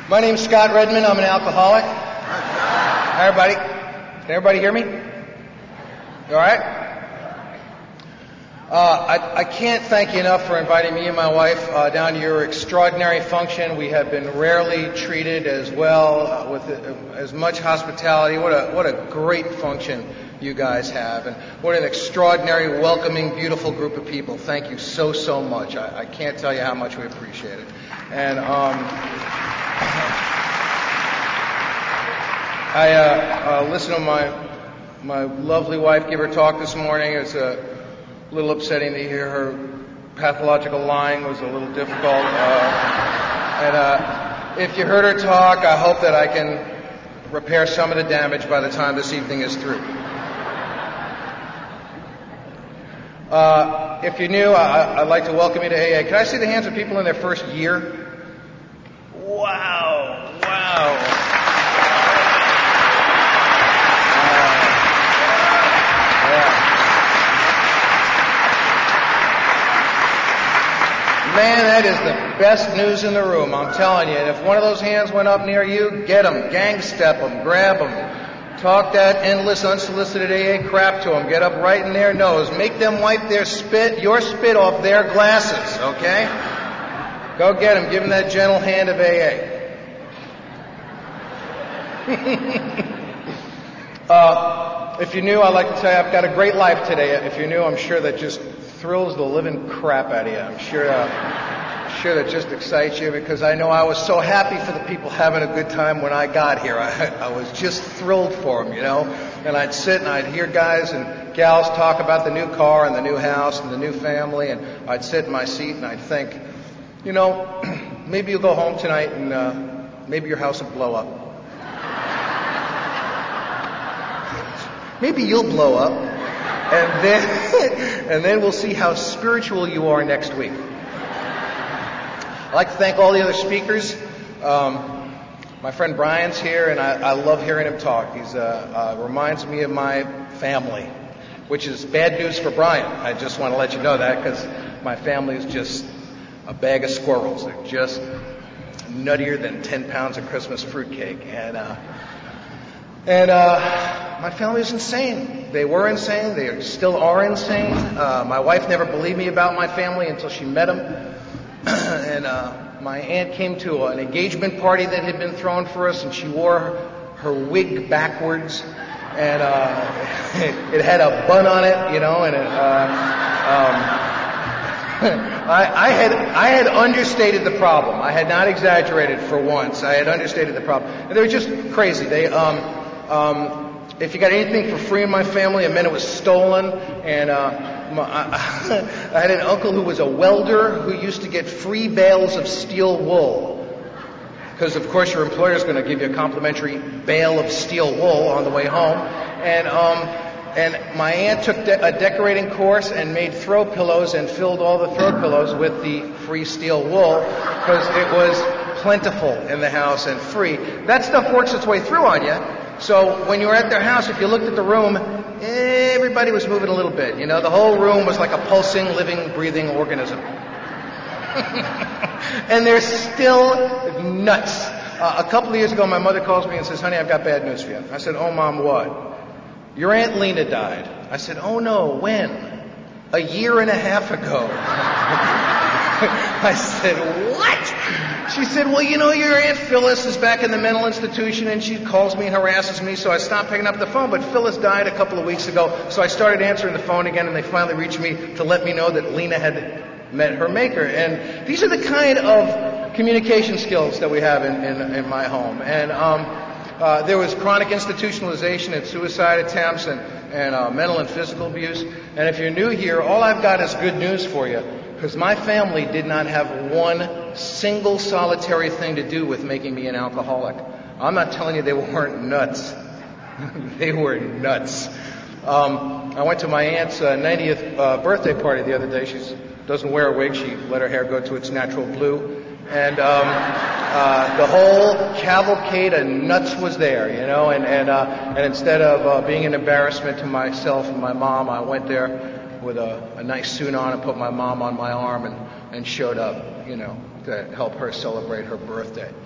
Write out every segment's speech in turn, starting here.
My name's Scott Redmond. I'm an alcoholic. Hi, everybody. Can everybody hear me? You all right? I can't thank you enough for inviting me and my wife down to your extraordinary function. We have been rarely treated as well, with as much hospitality. What a great function you guys have, and what an extraordinary, welcoming, beautiful group of people. Thank you so much. I can't tell you how much we appreciate it. And I listened to my lovely wife give her talk this morning. It's a little upsetting to hear her pathological lying was a little difficult. And if you heard her talk, I hope that I can repair some of the damage by the time this evening is through. If you're new, I'd like to welcome you to AA. Can I see the hands of people in their first year? Wow. Man, that is the best news in the room, I'm telling you. And if one of those hands went up near you, get them, gang step them, grab them. Talk that endless, unsolicited AA crap to them. Get up right in their nose. Make them wipe your spit off their glasses, okay? Go get them. Give them that gentle hand of AA. If you're new, I'd like to tell you I've got a great life today. If you're new, I'm sure that just thrills the living crap out of you. I'm sure that just excites you, because I know I was so happy for the people having a good time when I got here. I was just thrilled for them, you know. And I'd sit and I'd hear guys and gals talk about the new car and the new house and the new family, and I'd sit in my seat and I'd think, you know, maybe you'll go home tonight and maybe your house will blow up. Maybe you'll blow up, and then we'll see how spiritual you are next week. I'd like to thank all the other speakers. My friend Brian's here, and I love hearing him talk. He's reminds me of my family, which is bad news for Brian. I just want to let you know that, because my family is just a bag of squirrels. They're just nuttier than 10 pounds of Christmas fruitcake. And my family is insane. They were insane. They still are insane. My wife never believed me about my family until she met them. And my aunt came to an engagement party that had been thrown for us, and she wore her wig backwards, and it had a bun on it, you know, and I had understated the problem. I had not exaggerated for once. I had understated the problem. And they were just crazy. They if you got anything for free in my family, it meant it was stolen. And I had an uncle who was a welder who used to get free bales of steel wool, because of course your employer is going to give you a complimentary bale of steel wool on the way home. And my aunt took a decorating course and made throw pillows and filled all the throw pillows with the free steel wool, because it was plentiful in the house and free. That stuff works its way through on you. So when you were at their house, if you looked at the room, everybody was moving a little bit. You know, the whole room was like a pulsing, living, breathing organism. And they're still nuts. A couple of years ago, my mother calls me and says, "Honey, I've got bad news for you." I said, "Oh, Mom, what?" "Your Aunt Lena died." I said, "Oh, no, when?" "1.5 years ago." I said, "What?" She said, "Well, you know, your Aunt Phyllis is back in the mental institution, and she calls me and harasses me, so I stopped picking up the phone. But Phyllis died a couple of weeks ago, so I started answering the phone again, and they finally reached me to let me know that Lena had met her maker." And these are the kind of communication skills that we have in my home. And there was chronic institutionalization and suicide attempts and mental and physical abuse. And if you're new here, all I've got is good news for you, because my family did not have one single solitary thing to do with making me an alcoholic. I'm not telling you they weren't nuts. They were nuts. I went to my aunt's 90th birthday party the other day. She doesn't wear a wig. She let her hair go to its natural blue. And the whole cavalcade of nuts was there, you know. And instead of being an embarrassment to myself and my mom, I went there with a nice suit on and put my mom on my arm and showed up, you know, to help her celebrate her birthday.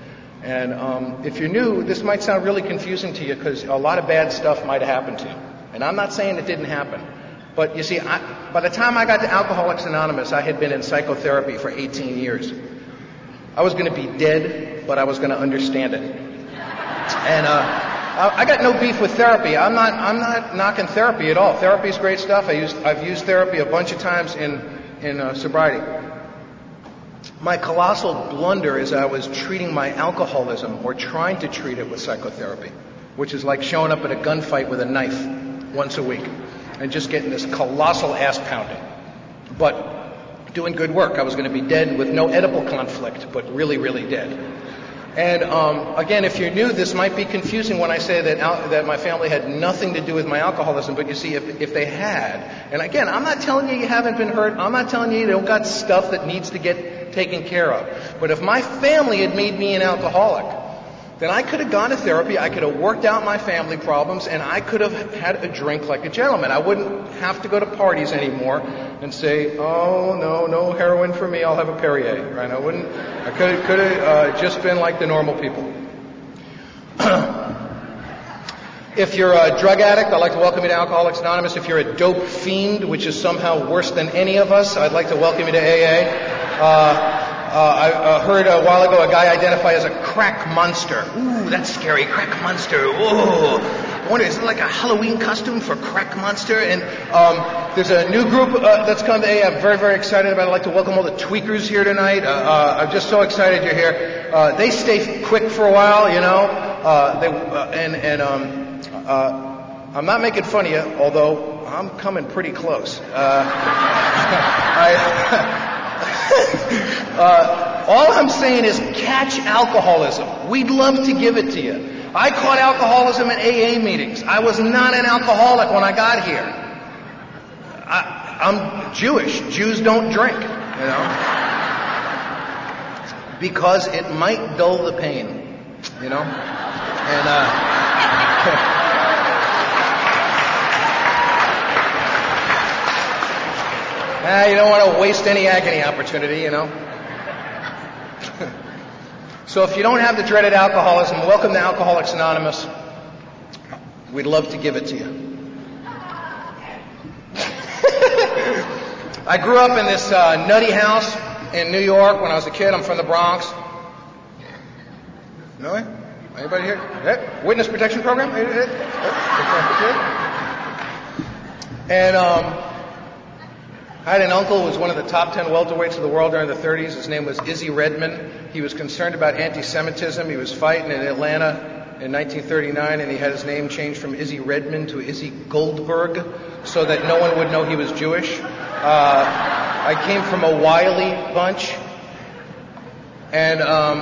And if you're new, this might sound really confusing to you because a lot of bad stuff might have happened to you. And I'm not saying it didn't happen. But you see, by the time I got to Alcoholics Anonymous, I had been in psychotherapy for 18 years. I was going to be dead, but I was going to understand it. And I got no beef with therapy. I'm not knocking therapy at all. Therapy is great stuff. I've used therapy a bunch of times in sobriety. My colossal blunder is I was treating my alcoholism, or trying to treat it, with psychotherapy, which is like showing up at a gunfight with a knife once a week and just getting this colossal ass pounding. But doing good work. I was going to be dead with no edible conflict, but really, really dead. And again, if you're new, this might be confusing when I say that my family had nothing to do with my alcoholism. But you see, if they had, and again, I'm not telling you haven't been hurt. I'm not telling you don't got stuff that needs to get taken care of. But if my family had made me an alcoholic, then I could have gone to therapy, I could have worked out my family problems, and I could have had a drink like a gentleman. I wouldn't have to go to parties anymore and say, oh, no heroin for me, I'll have a Perrier, right? I could have just been like the normal people. If you're a drug addict, I'd like to welcome you to Alcoholics Anonymous. If you're a dope fiend, which is somehow worse than any of us, I'd like to welcome you to AA. I heard a while ago a guy identify as a crack monster. Ooh, that's scary. Crack monster. Ooh. I wonder, is it like a Halloween costume for crack monster? And there's a new group that's come to AA. I'm very, very excited about it. I'd like to welcome all the tweakers here tonight. I'm just so excited you're here. They stay quick for a while, you know. I'm not making fun of you, although I'm coming pretty close. All I'm saying is catch alcoholism. We'd love to give it to you. I caught alcoholism at AA meetings. I was not an alcoholic when I got here. I'm Jewish. Jews don't drink, you know, because it might dull the pain, you know. And you don't want to waste any agony opportunity, you know. So if you don't have the dreaded alcoholism, welcome to Alcoholics Anonymous. We'd love to give it to you. I grew up in this nutty house in New York when I was a kid. I'm from the Bronx. Really? Anybody here? Yeah. Witness protection program? And I had an uncle who was one of the top 10 welterweights of the world during the 30s. His name was Izzy Redman. He was concerned about anti-Semitism. He was fighting in Atlanta in 1939, and he had his name changed from Izzy Redman to Izzy Goldberg so that no one would know he was Jewish. I came from a wily bunch, and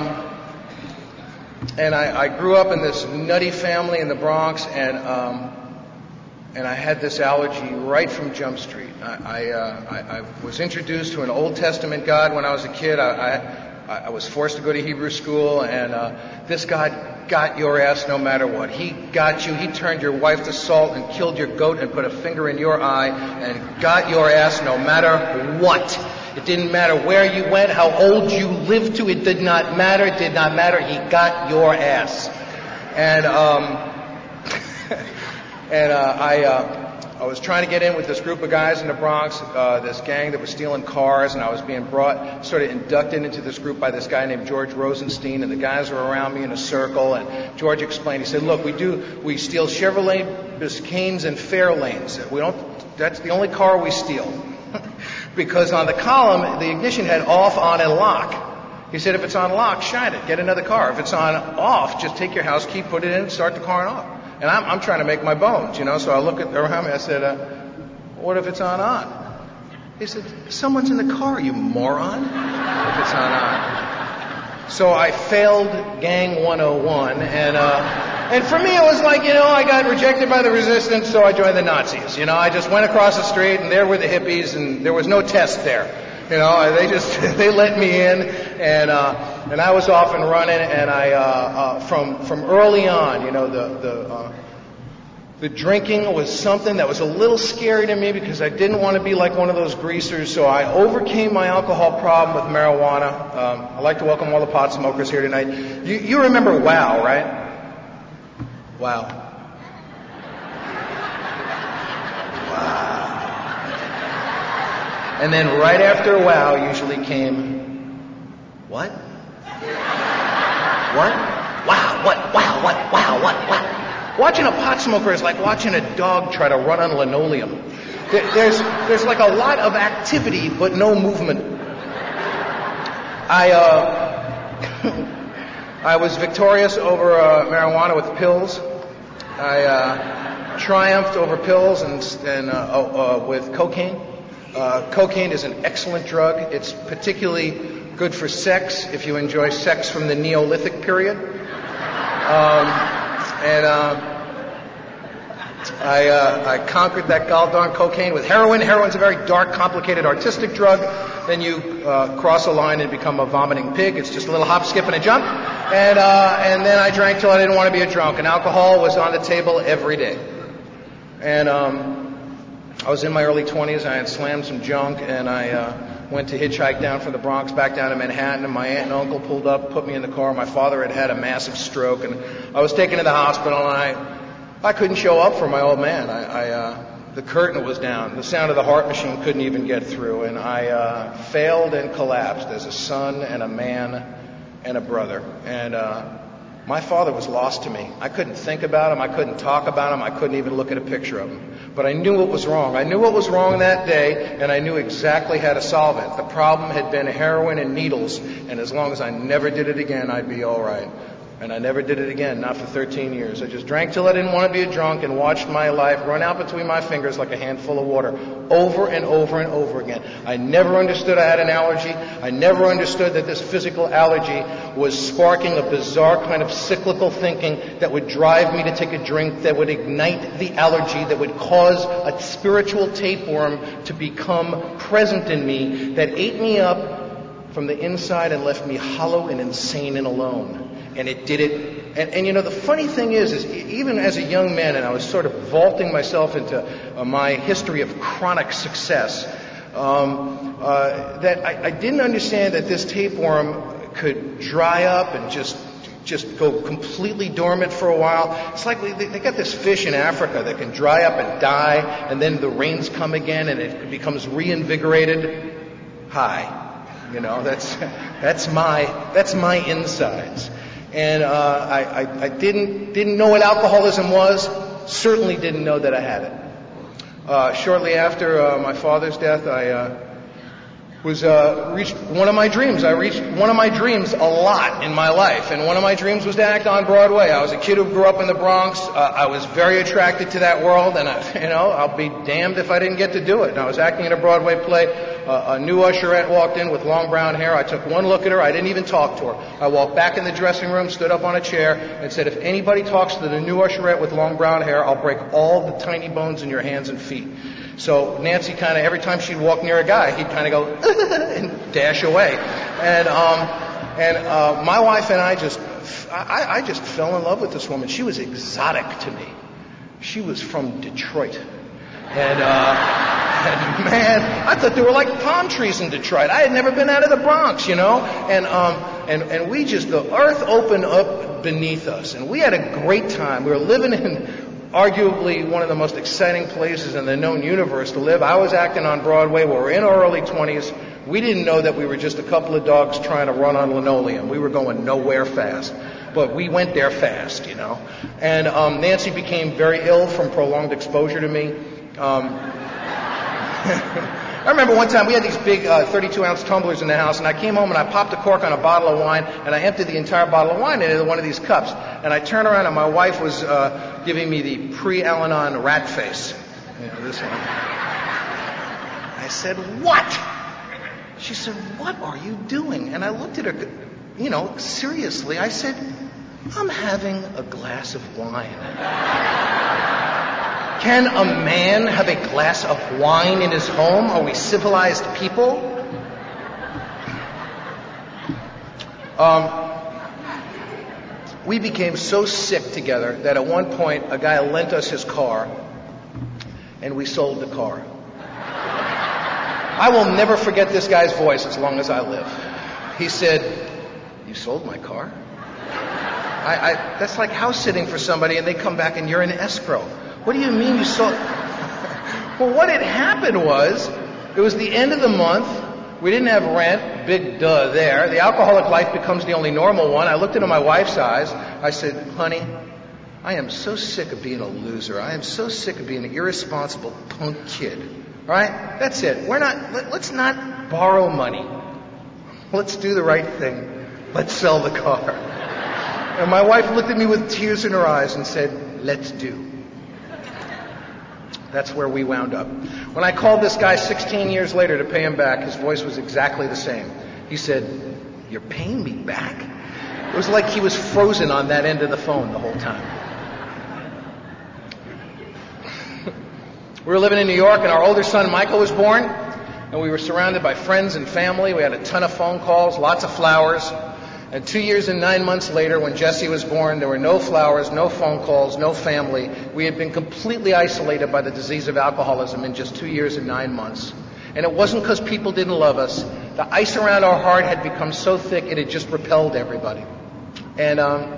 I grew up in this nutty family in the Bronx, and I had this allergy right from Jump Street. I was introduced to an Old Testament God when I was a kid. I was forced to go to Hebrew school, and this God got your ass no matter what. He got you. He turned your wife to salt and killed your goat and put a finger in your eye and got your ass no matter what. It didn't matter where you went, how old you lived to. It did not matter. It did not matter. He got your ass. And I was trying to get in with this group of guys in the Bronx, this gang that was stealing cars, and I was being sort of inducted into this group by this guy named George Rosenstein, and the guys were around me in a circle, and George explained, he said, look, we steal Chevrolet Biscaynes and Fairlanes. That's the only car we steal. Because on the column, the ignition had off, on, and lock. He said, if it's on lock, shine it, get another car. If it's on off, just take your house key, put it in, start the car off. And I'm trying to make my bones, you know, so I look around me, I said, what if it's on? He said, someone's in the car, you moron, if it's on. So I failed Gang 101, and for me it was like, you know, I got rejected by the resistance, so I joined the Nazis. You know, I just went across the street, and there were the hippies, and there was no test there. You know, they let me in, and I was off and running, and I from early on, you know, The drinking was something that was a little scary to me because I didn't want to be like one of those greasers, so I overcame my alcohol problem with marijuana. I'd like to welcome all the pot smokers here tonight. You remember WOW, right? WOW. And then right after WOW usually came, what? What? Wow, what? Wow, what? Wow, what? Watching a pot smoker is like watching a dog try to run on linoleum. There's like a lot of activity, but no movement. I was victorious over marijuana with pills. I triumphed over pills and with cocaine. Cocaine is an excellent drug. It's particularly good for sex if you enjoy sex from the Neolithic period. I conquered that gall-darn cocaine with heroin. Heroin's a very dark, complicated, artistic drug. Then you cross a line and become a vomiting pig. It's just a little hop, skip, and a jump. And then I drank till I didn't want to be a drunk. And alcohol was on the table every day. And I was in my early 20s. I had slammed some junk, and I went to hitchhike down from the Bronx back down to Manhattan, and my aunt and uncle pulled up, put me in the car. My father had a massive stroke, and I was taken to the hospital, and I couldn't show up for my old man. The curtain was down. The sound of the heart machine couldn't even get through, and I failed and collapsed as a son and a man and a brother. And my father was lost to me. I couldn't think about him. I couldn't talk about him. I couldn't even look at a picture of him. But I knew what was wrong. I knew what was wrong that day, and I knew exactly how to solve it. The problem had been heroin and needles, and as long as I never did it again, I'd be all right. And I never did it again, not for 13 years. I just drank till I didn't want to be a drunk and watched my life run out between my fingers like a handful of water, over and over and over again. I never understood I had an allergy. I never understood that this physical allergy was sparking a bizarre kind of cyclical thinking that would drive me to take a drink, that would ignite the allergy, that would cause a spiritual tapeworm to become present in me, that ate me up from the inside and left me hollow and insane and alone. And it did it. And you know, the funny thing is even as a young man, and I was sort of vaulting myself into my history of chronic success, that I didn't understand that this tapeworm could dry up and just go completely dormant for a while. It's like they got this fish in Africa that can dry up and die, and then the rains come again and it becomes reinvigorated. Hi. You know, that's my insides. And I didn't know what alcoholism was. Certainly didn't know that I had it. Shortly after my father's death, I reached one of my dreams. I reached one of my dreams a lot in my life, and one of my dreams was to act on Broadway. I was a kid who grew up in the Bronx. I was very attracted to that world, and I'll be damned if I didn't get to do it. And I was acting in a Broadway play. A new usherette walked in with long brown hair. I took one look at her. I didn't even talk to her. I walked back in the dressing room, stood up on a chair, and said, if anybody talks to the new usherette with long brown hair, I'll break all the tiny bones in your hands and feet. So Nancy kind of, every time she'd walk near a guy, he'd kind of go, and dash away. And my wife and I just fell in love with this woman. She was exotic to me. She was from Detroit. And man, I thought there were like palm trees in Detroit. I had never been out of the Bronx, you know. And we just, the earth opened up beneath us, and we had a great time. We were living in arguably one of the most exciting places in the known universe to live. I was acting on Broadway. We were in our early 20s. We didn't know that we were just a couple of dogs trying to run on linoleum. We were going nowhere fast. But we went there fast, you know. And Nancy became very ill from prolonged exposure to me. I remember one time we had these big 32-ounce tumblers in the house, and I came home and I popped a cork on a bottle of wine, and I emptied the entire bottle of wine into one of these cups. And I turned around, and my wife was giving me the pre-Al-Anon rat face. You know, this one. I said, what? She said, what are you doing? And I looked at her, you know, seriously. I said, I'm having a glass of wine. Can a man have a glass of wine in his home? Are we civilized people? We became so sick together that at one point a guy lent us his car, and we sold the car. I will never forget this guy's voice as long as I live. He said, "You sold my car?" That's like house sitting for somebody and they come back and you're in escrow. What do you mean you sold? Well, what had happened was, it was the end of the month. We didn't have rent. Big duh there. The alcoholic life becomes the only normal one. I looked into my wife's eyes. I said, "Honey, I am so sick of being a loser. I am so sick of being an irresponsible punk kid." All right? That's it. Let's not borrow money. Let's do the right thing. Let's sell the car. And my wife looked at me with tears in her eyes and said, "Let's do." That's where we wound up. When I called this guy 16 years later to pay him back, his voice was exactly the same. He said, "You're paying me back?" It was like he was frozen on that end of the phone the whole time. We were living in New York, and our older son Michael was born, and we were surrounded by friends and family. We had a ton of phone calls, lots of flowers. And 2 years and 9 months later, when Jesse was born, there were no flowers, no phone calls, no family. We had been completely isolated by the disease of alcoholism in just 2 years and 9 months. And it wasn't because people didn't love us. The ice around our heart had become so thick it had just repelled everybody. And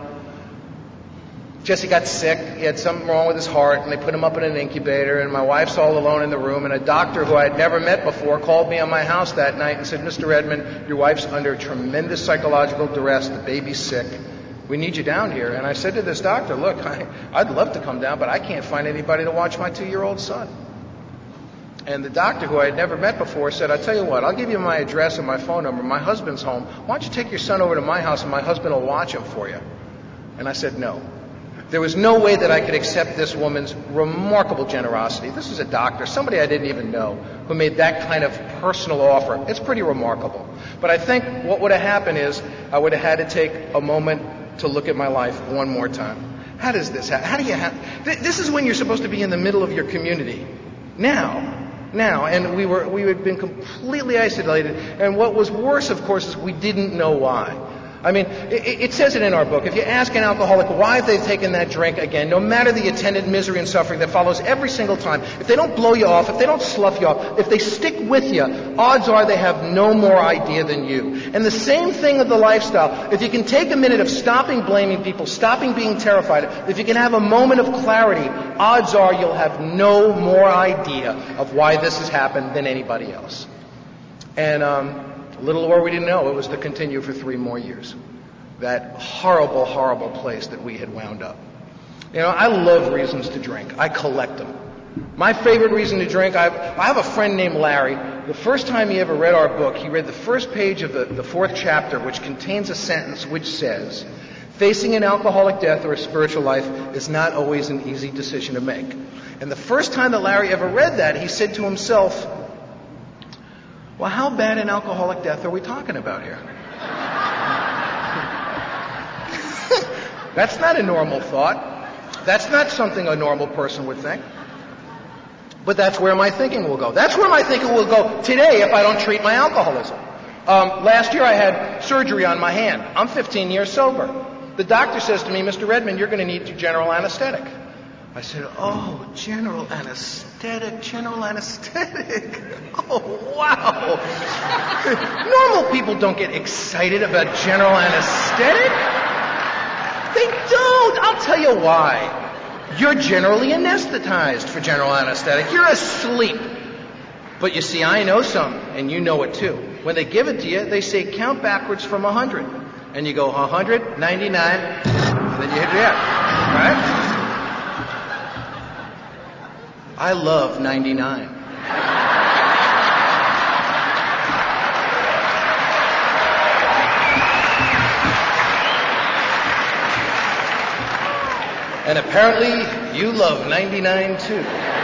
Jesse got sick. He had something wrong with his heart, and they put him up in an incubator, and my wife's all alone in the room, and a doctor who I had never met before called me on my house that night and said, "Mr. Redman, your wife's under tremendous psychological duress. The baby's sick. We need you down here." And I said to this doctor, "Look, I'd love to come down, but I can't find anybody to watch my 2-year-old son." And the doctor, who I had never met before, said, "I'll tell you what, I'll give you my address and my phone number. My husband's home. Why don't you take your son over to my house and my husband will watch him for you?" And I said, no. There was no way that I could accept this woman's remarkable generosity. This was a doctor, somebody I didn't even know, who made that kind of personal offer. It's pretty remarkable. But I think what would have happened is I would have had to take a moment to look at my life one more time. How does this happen? How do you have... This is when you're supposed to be in the middle of your community. Now, and we had been completely isolated. And what was worse, of course, is we didn't know why. I mean, it says it in our book. If you ask an alcoholic why they've taken that drink again, no matter the attendant misery and suffering that follows every single time, if they don't blow you off, if they don't slough you off, if they stick with you, odds are they have no more idea than you. And the same thing of the lifestyle. If you can take a minute of stopping blaming people, stopping being terrified, if you can have a moment of clarity, odds are you'll have no more idea of why this has happened than anybody else. And little or we didn't know it was to continue for 3 more years. That horrible, horrible place that we had wound up. You know, I love reasons to drink. I collect them. My favorite reason to drink, I have a friend named Larry. The first time he ever read our book, he read the first page of the 4th chapter, which contains a sentence which says, "Facing an alcoholic death or a spiritual life is not always an easy decision to make." And the first time that Larry ever read that, he said to himself, "Well, how bad an alcoholic death are we talking about here?" That's not a normal thought. That's not something a normal person would think. But that's where my thinking will go. That's where my thinking will go today if I don't treat my alcoholism. Last year I had surgery on my hand. I'm 15 years sober. The doctor says to me, "Mr. Redman, you're going to need general anesthetic." I said, "Oh, general anesthetic. Oh, wow." Normal people don't get excited about general anesthetic. They don't. I'll tell you why. You're generally anesthetized for general anesthetic. You're asleep. But you see, I know some, and you know it too. When they give it to you, they say count backwards from 100. And you go 100, 99, and then you hit the end. Right? I love 99. And apparently, you love 99 too.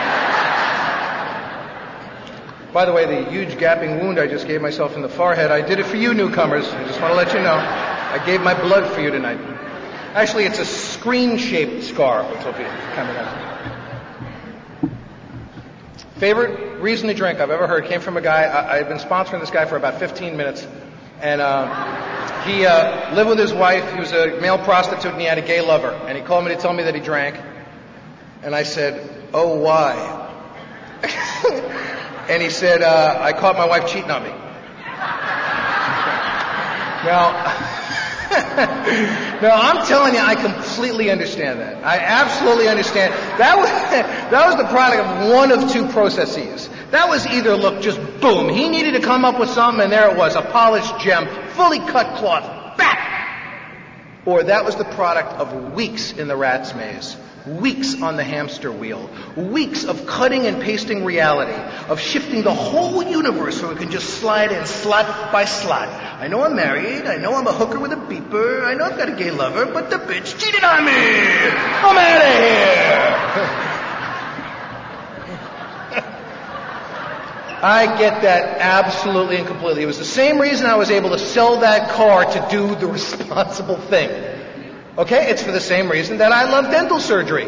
By the way, the huge gaping wound I just gave myself in the forehead, I did it for you newcomers. I just want to let you know. I gave my blood for you tonight. Actually, it's a screen-shaped scar, which will be coming up. Favorite reason to drink I've ever heard came from a guy. I've been sponsoring this guy for about 15 minutes. And He lived with his wife. He was a male prostitute, and he had a gay lover. And he called me to tell me that he drank. And I said, "Oh, why?" And he said, "I caught my wife cheating on me." Now, I'm telling you, I completely understand that. I absolutely understand. That was the product of one of two processes. That was either, look, just boom. He needed to come up with something, and there it was, a polished gem, fully cut cloth, back. Or that was the product of weeks in the rat's maze, weeks on the hamster wheel, weeks of cutting and pasting reality, of shifting the whole universe so it can just slide in slot by slot. I know I'm married, I know I'm a hooker with a beeper, I know I've got a gay lover, but the bitch cheated on me! I'm out of here! I get that absolutely and completely. It was the same reason I was able to sell that car to do the responsible thing. Okay? It's for the same reason that I love dental surgery.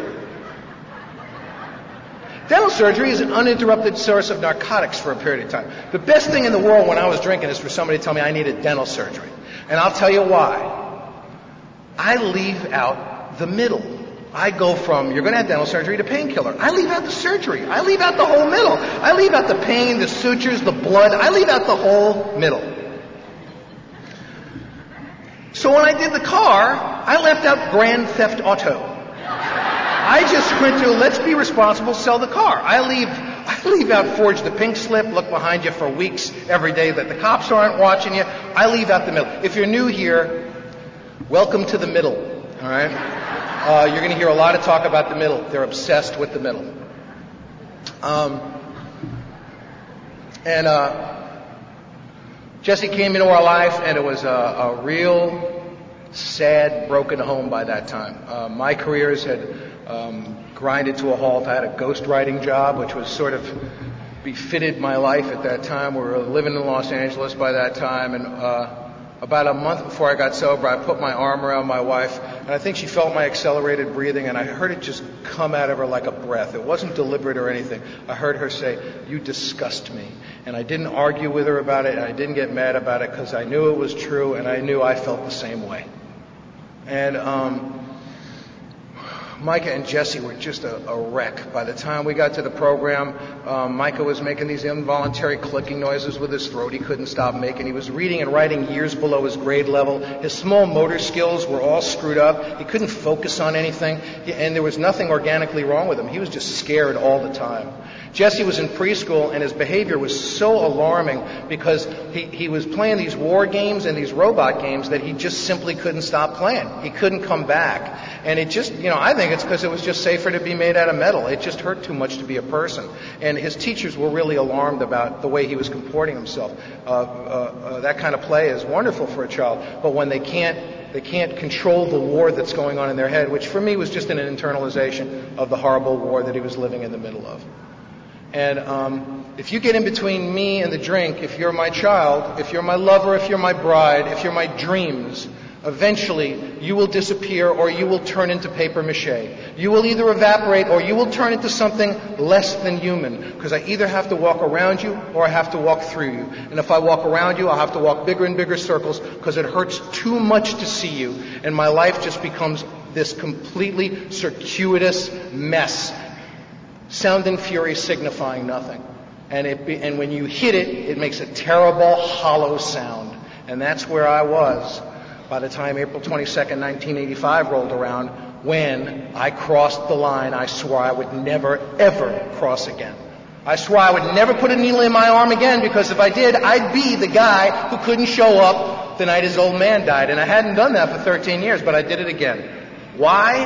Dental surgery is an uninterrupted source of narcotics for a period of time. The best thing in the world when I was drinking is for somebody to tell me I needed dental surgery. And I'll tell you why. I leave out the middle. I go from, you're going to have dental surgery, to painkiller. I leave out the surgery. I leave out the whole middle. I leave out the pain, the sutures, the blood. I leave out the whole middle. So when I did the car, I left out Grand Theft Auto. I just went to, let's be responsible, sell the car. I leave out forge the pink slip, look behind you for weeks every day that the cops aren't watching you. I leave out the middle. If you're new here, welcome to the middle, all right? You're going to hear a lot of talk about the middle. They're obsessed with the middle. Jesse came into our life, and it was a real sad, broken home by that time. My careers had grinded to a halt. I had a ghostwriting job, which was sort of befitted my life at that time. We were living in Los Angeles by that time, and about a month before I got sober, I put my arm around my wife, and I think she felt my accelerated breathing, and I heard it just come out of her like a breath. It wasn't deliberate or anything. I heard her say, "You disgust me." And I didn't argue with her about it, and I didn't get mad about it, because I knew it was true, and I knew I felt the same way. And Micah and Jesse were just a wreck. By the time we got to the program, Micah was making these involuntary clicking noises with his throat he couldn't stop making. He was reading and writing years below his grade level. His small motor skills were all screwed up. He couldn't focus on anything, and there was nothing organically wrong with him. He was just scared all the time. Jesse was in preschool, and his behavior was so alarming because he was playing these war games and these robot games that he just simply couldn't stop playing. He couldn't come back. And it just, I think it's because it was just safer to be made out of metal. It just hurt too much to be a person. And his teachers were really alarmed about the way he was comporting himself. That kind of play is wonderful for a child, but when they can't control the war that's going on in their head, which for me was just an internalization of the horrible war that he was living in the middle of. And if you get in between me and the drink, if you're my child, if you're my lover, if you're my bride, if you're my dreams, eventually you will disappear or you will turn into paper mache. You will either evaporate or you will turn into something less than human, because I either have to walk around you or I have to walk through you. And if I walk around you, I'll have to walk bigger and bigger circles because it hurts too much to see you, and my life just becomes this completely circuitous mess. Sound and fury signifying nothing. And when you hit it, it makes a terrible, hollow sound. And that's where I was by the time April 22nd, 1985 rolled around, when I crossed the line I swore I would never, ever cross again. I swore I would never put a needle in my arm again, because if I did, I'd be the guy who couldn't show up the night his old man died. And I hadn't done that for 13 years, but I did it again. Why?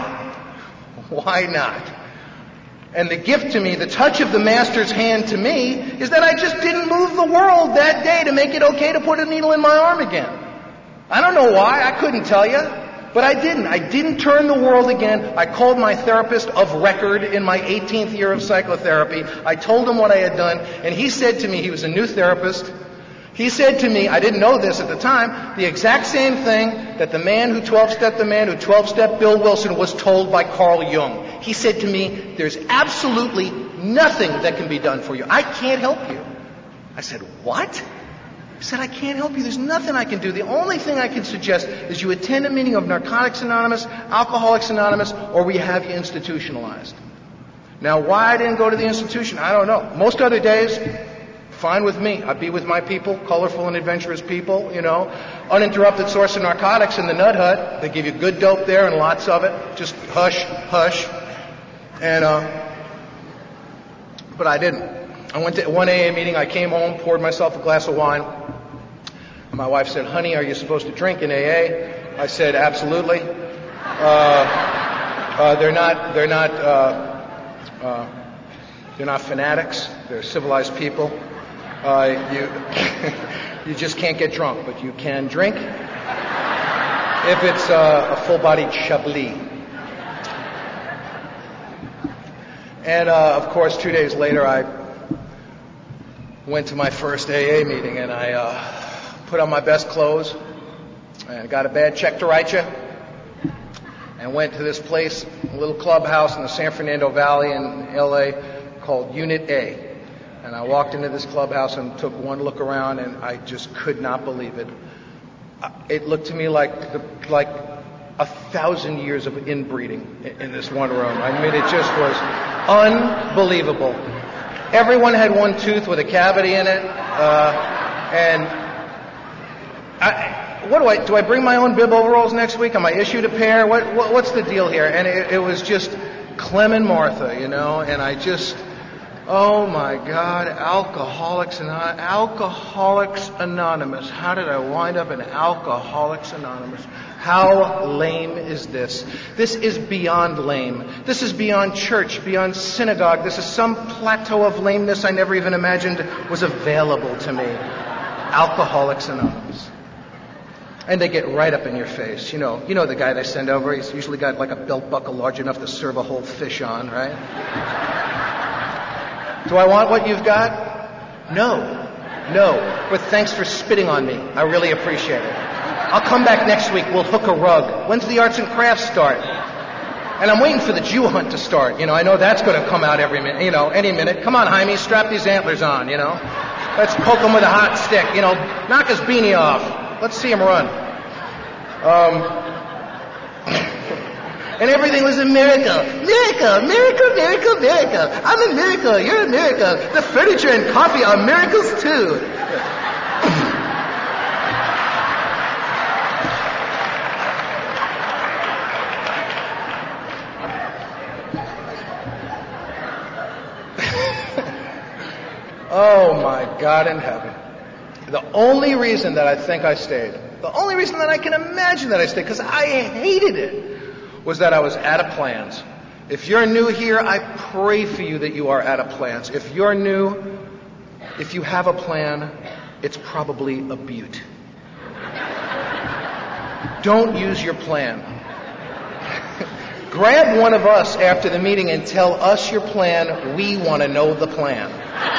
Why not? And the gift to me, the touch of the Master's hand to me, is that I just didn't move the world that day to make it okay to put a needle in my arm again. I don't know why. I couldn't tell you. But I didn't. I didn't turn the world again. I called my therapist of record in my 18th year of psychotherapy. I told him what I had done, and he said to me, he was a new therapist, he said to me, I didn't know this at the time, the exact same thing that the man who 12-stepped Bill Wilson was told by Carl Jung. He said to me, there's absolutely nothing that can be done for you. I can't help you. I said, what? He said, I can't help you. There's nothing I can do. The only thing I can suggest is you attend a meeting of Narcotics Anonymous, Alcoholics Anonymous, or we have you institutionalized. Now, why I didn't go to the institution, I don't know. Most other days, fine with me. I'd be with my people, colorful and adventurous people, uninterrupted source of narcotics in the Nut Hut. They give you good dope there and lots of it. Just hush, hush. And, but I didn't. I went to one AA meeting. I came home, poured myself a glass of wine. And my wife said, honey, are you supposed to drink in AA? I said, absolutely. They're not fanatics. They're civilized people. You just can't get drunk, but you can drink if it's a full-bodied Chablis. And of course, 2 days later, I went to my first AA meeting, and I put on my best clothes and got a bad check to write you, and went to this place, a little clubhouse in the San Fernando Valley in LA called Unit A. And I walked into this clubhouse and took one look around, and I just could not believe it. It looked to me like 1,000 years of inbreeding in this one room. I mean, it just was unbelievable. Everyone had one tooth with a cavity in it, do I bring my own bib overalls next week? Am I issued a pair? What's the deal here? And it was just Clem and Martha, and I just, oh my God, Alcoholics Anonymous. How did I wind up in Alcoholics Anonymous? How lame is this? This is beyond lame. This is beyond church, beyond synagogue. This is some plateau of lameness I never even imagined was available to me. Alcoholics Anonymous. And they get right up in your face. You know the guy they send over. He's usually got like a belt buckle large enough to serve a whole fish on, right? Do I want what you've got? No. But thanks for spitting on me. I really appreciate it. I'll come back next week. We'll hook a rug. When's the arts and crafts start? And I'm waiting for the Jew hunt to start. I know that's going to come out every minute, any minute. Come on, Jaime, strap these antlers on, Let's poke him with a hot stick, knock his beanie off. Let's see him run. And everything was a miracle. Miracle. I'm a miracle. You're a miracle. The furniture and coffee are miracles too. Oh my God in heaven. The only reason that I think I stayed, the only reason that I can imagine that I stayed, because I hated it, was that I was out of plans. If you're new here, I pray for you that you are out of plans. If you're new, if you have a plan, it's probably a beaut. Don't use your plan. Grab one of us after the meeting and tell us your plan. We want to know the plan.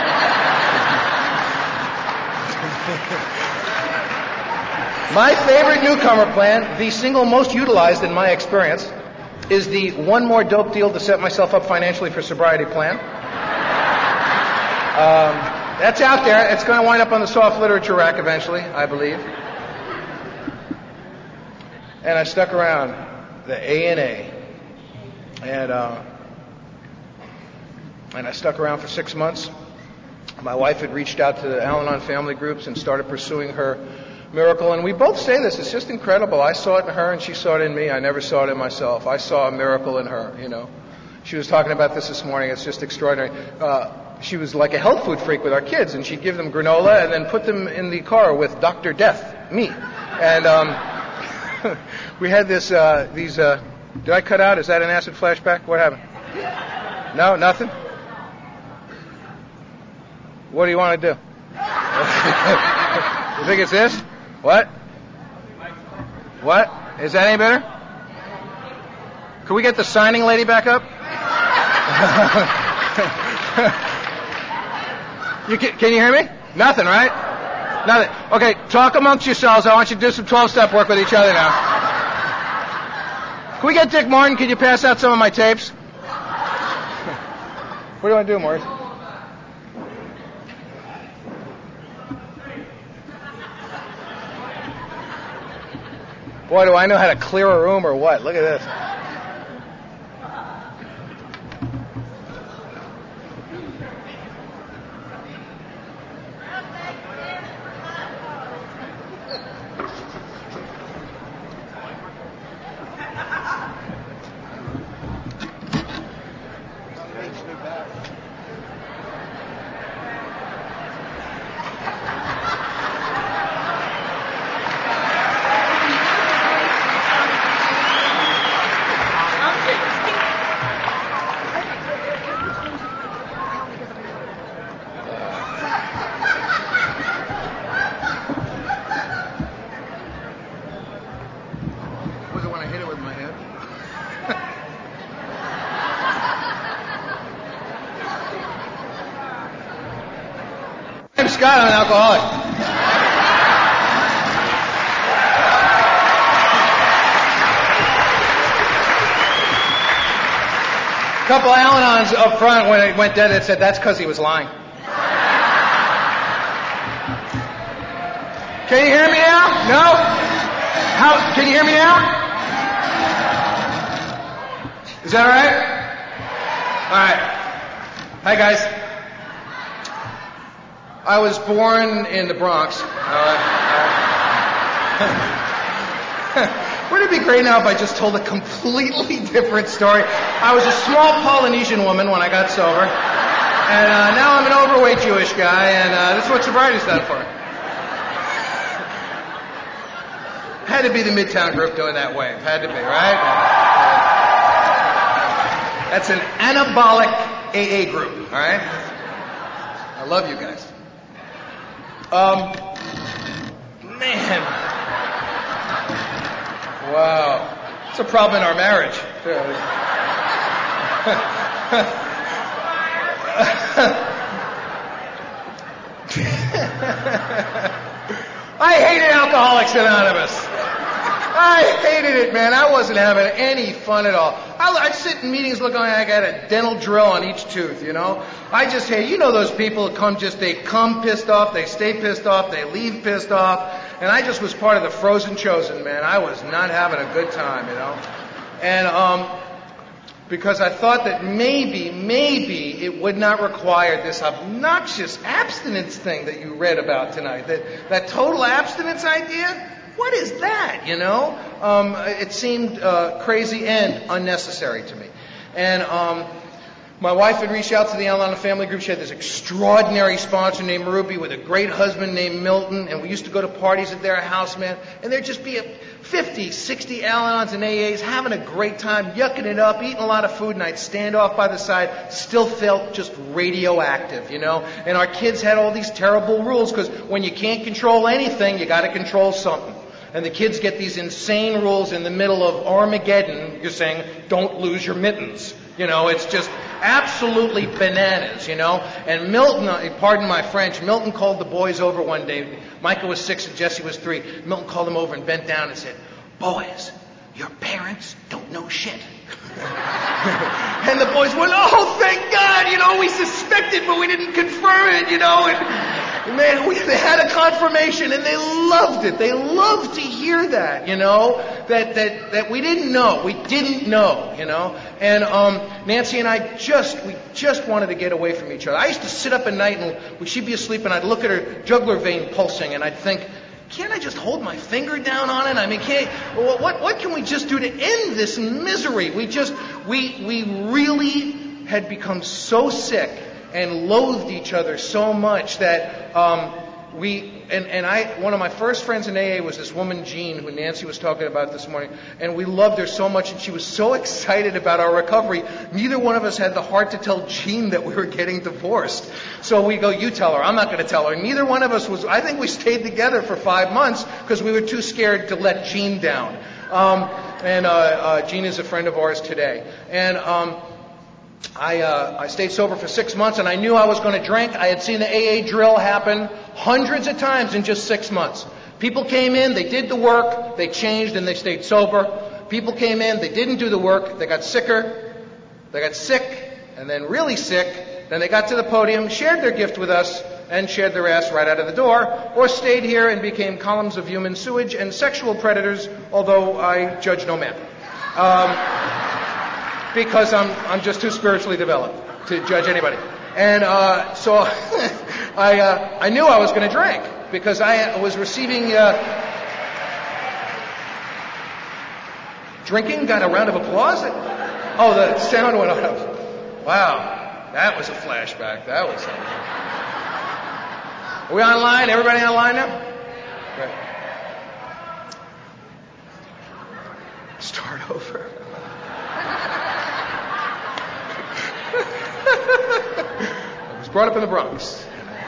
My favorite newcomer plan, the single most utilized in my experience, is the one more dope deal to set myself up financially for sobriety plan. That's out there. It's going to wind up on the soft literature rack eventually, I believe. And I stuck around the A&A. And I stuck around for 6 months. My wife had reached out to the Al-Anon family groups and started pursuing her miracle. And we both say this. It's just incredible. I saw it in her and she saw it in me. I never saw it in myself. I saw a miracle in her, She was talking about this morning. It's just extraordinary. She was like a health food freak with our kids, and she'd give them granola and then put them in the car with Dr. Death, me. And we had this, did I cut out? Is that an acid flashback? What happened? No, nothing? What do you want to do? You think it's this? What? What? Is that any better? Can we get the signing lady back up? Can you hear me? Nothing, right? Nothing. Okay, talk amongst yourselves. I want you to do some 12-step work with each other now. Can we get Dick Martin? Can you pass out some of my tapes? What do you want to do, Maurice? Boy, do I know how to clear a room or what. Look at this. Was it when I hit it with my head? I'm Scott, I'm an alcoholic. A couple of Al-Anons up front when it went dead, it said that's because he was lying. Can you hear me now? No? Can you hear me now? Is that all right? All right. Hi, guys. I was born in the Bronx. Wouldn't it be great now if I just told a completely different story? I was a small Polynesian woman when I got sober, and now I'm an overweight Jewish guy, and this is what sobriety's done for me. Had to be the Midtown group doing that wave. Had to be, right? That's an anabolic AA group, all right? I love you guys. Man. Wow. It's a problem in our marriage. I hated Alcoholics Anonymous. I hated it, man. I wasn't having any fun at all. I'd sit in meetings looking like I got a dental drill on each tooth, you know. I just hate, you know those people that they come pissed off, they stay pissed off, they leave pissed off. And I just was part of the frozen chosen, man. I was not having a good time, you know. And because I thought that maybe it would not require this obnoxious abstinence thing that you read about tonight. That total abstinence idea? What is that, you know? It seemed crazy and unnecessary to me. And my wife had reached out to the Al-Anon family group. She had this extraordinary sponsor named Ruby with a great husband named Milton. And we used to go to parties at their house, man. And there'd just be 50, 60 Al-Anons and AAs having a great time, yucking it up, eating a lot of food. And I'd stand off by the side, still felt just radioactive, you know. And our kids had all these terrible rules because when you can't control anything, you got to control something. And the kids get these insane rules in the middle of Armageddon. You're saying, don't lose your mittens. You know, it's just absolutely bananas, you know. And Milton, pardon my French, Milton called the boys over one day. Micah was 6 and Jesse was 3. Milton called them over and bent down and said, boys, your parents don't know shit. And the boys went, oh, thank God, you know, we suspected, but we didn't confirm it, you know. And man, they had a confirmation, and they loved it. They loved to hear that, you know, that we didn't know. We didn't know, you know. And Nancy and I we just wanted to get away from each other. I used to sit up at night, and she'd be asleep, and I'd look at her jugular vein pulsing, and I'd think, can't I just hold my finger down on it? I mean, what can we just do to end this misery? We really had become so sick and loathed each other so much that one of my first friends in AA was this woman, Jean, who Nancy was talking about this morning, and we loved her so much, and she was so excited about our recovery. Neither one of us had the heart to tell Jean that we were getting divorced. So we go, you tell her, I'm not going to tell her. Neither one of us I think we stayed together for 5 months because we were too scared to let Jean down. Jean is a friend of ours today. And I stayed sober for 6 months, and I knew I was going to drink. I had seen the AA drill happen hundreds of times in just 6 months. People came in, they did the work, they changed, and they stayed sober. People came in, they didn't do the work, they got sicker, they got sick, and then really sick. Then they got to the podium, shared their gift with us, and shared their ass right out of the door, or stayed here and became columns of human sewage and sexual predators, although I judge no man. Because I'm just too spiritually developed to judge anybody. And so I knew I was going to drink because I was receiving... Drinking got a round of applause? Oh, the sound went up. Wow, that was a flashback. That was something. Are we online? Everybody online now? Great. Start over. I was brought up in the Bronx.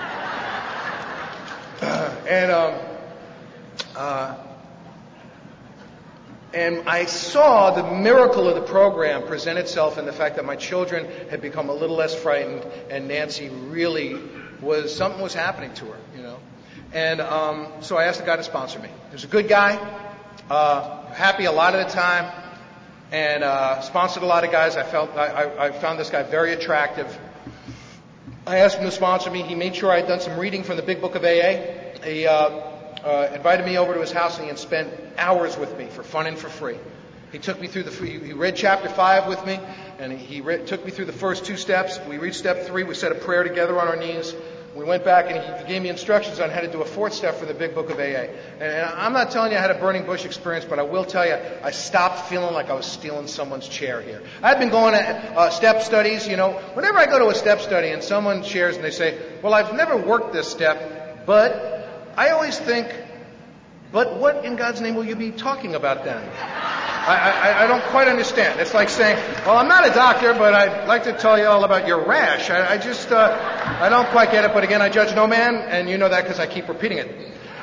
And I saw the miracle of the program present itself in the fact that my children had become a little less frightened, and Nancy really something was happening to her, you know. And so I asked the guy to sponsor me. He was a good guy, happy a lot of the time, and sponsored a lot of guys. I found this guy very attractive. I asked him to sponsor me. He made sure I had done some reading from the Big Book of AA. He invited me over to his house, and he had spent hours with me for fun and for free. He took me through he read chapter 5 with me, and he took me through the first 2 steps. We reached step 3. We said a prayer together on our knees. We went back, and he gave me instructions on how to do a 4th step for the Big Book of AA. And I'm not telling you I had a burning bush experience, but I will tell you I stopped feeling like I was stealing someone's chair here. I've been going to step studies, you know. Whenever I go to a step study and someone shares and they say, well, I've never worked this step, but I always think, but what in God's name will you be talking about then? I don't quite understand. It's like saying, well, I'm not a doctor, but I'd like to tell you all about your rash. I don't quite get it. But again, I judge no man, and you know that because I keep repeating it.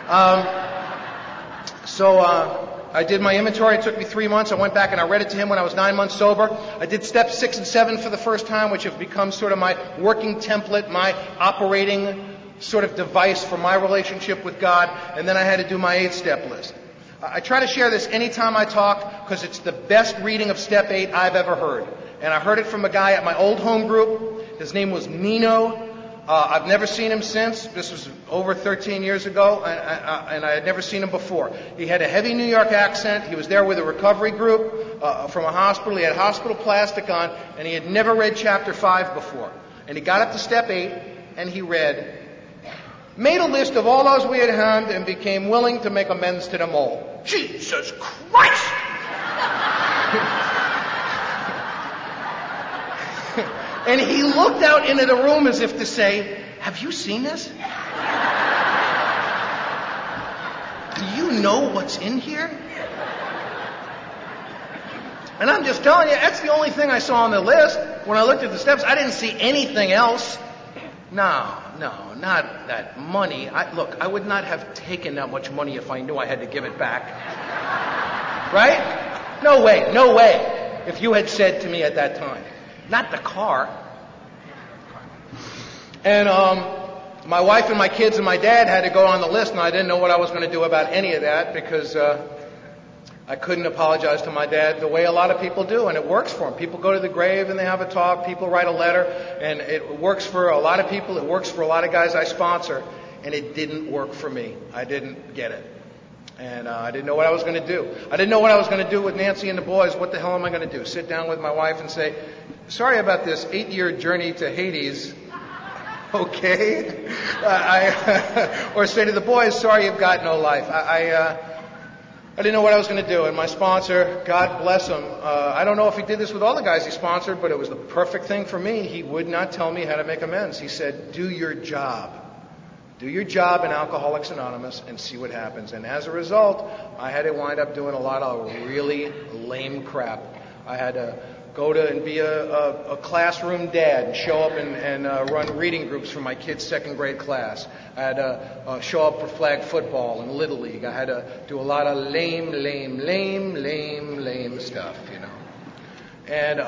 So I did my inventory. It took me 3 months. I went back and I read it to him when I was 9 months sober. I did steps 6 and 7 for the first time, which have become sort of my working template, my operating sort of device for my relationship with God. And then I had to do my 8-step list. I try to share this anytime I talk because it's the best reading of Step 8 I've ever heard. And I heard it from a guy at my old home group. His name was Nino. I've never seen him since. This was over 13 years ago, and I had never seen him before. He had a heavy New York accent. He was there with a recovery group from a hospital. He had hospital plastic on, and he had never read chapter 5 before. And he got up to Step 8, and he read, made a list of all those we had harmed and became willing to make amends to them all. Jesus Christ! And he looked out into the room as if to say, have you seen this? Do you know what's in here? And I'm just telling you, that's the only thing I saw on the list. When I looked at the steps, I didn't see anything else. No, not that money. Look, I would not have taken that much money if I knew I had to give it back. Right? No way. If you had said to me at that time, not the car. And my wife and my kids and my dad had to go on the list, and I didn't know what I was going to do about any of that because I couldn't apologize to my dad the way a lot of people do, and it works for them. People go to the grave and they have a talk. People write a letter, and it works for a lot of people. It works for a lot of guys I sponsor, and it didn't work for me. I didn't get it, and I didn't know what I was going to do. I didn't know what I was going to do with Nancy and the boys. What the hell am I going to do? Sit down with my wife and say, sorry about this 8-year journey to Hades. Okay? Or say to the boys, sorry you've got no life. I didn't know what I was going to do, and my sponsor, God bless him, I don't know if he did this with all the guys he sponsored, but it was the perfect thing for me. He would not tell me how to make amends. He said, do your job. Do your job in Alcoholics Anonymous and see what happens. And as a result, I had to wind up doing a lot of really lame crap. I had to go to and be a classroom dad and show up and run reading groups for my kids' 2nd grade class. I had to show up for flag football and Little League. I had to do a lot of lame stuff, you know. And